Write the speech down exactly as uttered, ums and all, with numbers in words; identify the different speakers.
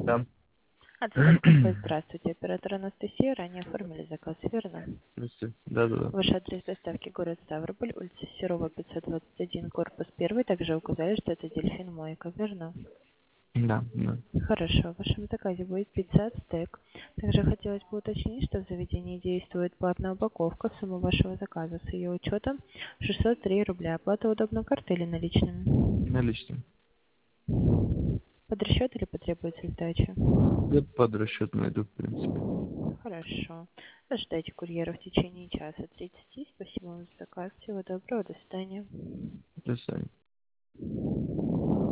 Speaker 1: Да.
Speaker 2: Отель «Кафе», здравствуйте. Оператор Анастасия, ранее оформили заказ, верно?
Speaker 1: Здравствуйте. Да, да, да.
Speaker 2: Ваш адрес доставки город Ставрополь, улица Серова, пятьсот двадцать один, корпус один. Также указали, что это «Дельфин Мойка», верно?
Speaker 1: Да, да.
Speaker 2: Хорошо. В вашем заказе будет пицца «Ацтек». Также хотелось бы уточнить, что в заведении действует платная упаковка. Сумма вашего заказа с ее учетом шестьсот три рубля. Оплата удобно картой или наличными?
Speaker 1: Наличным.
Speaker 2: Под расчет или потребуется сдача?
Speaker 1: Я под расчет найду, в принципе.
Speaker 2: Хорошо. Ожидайте курьера в течение часа тридцати. Спасибо вам за заказ. Всего доброго. До свидания.
Speaker 1: До свидания.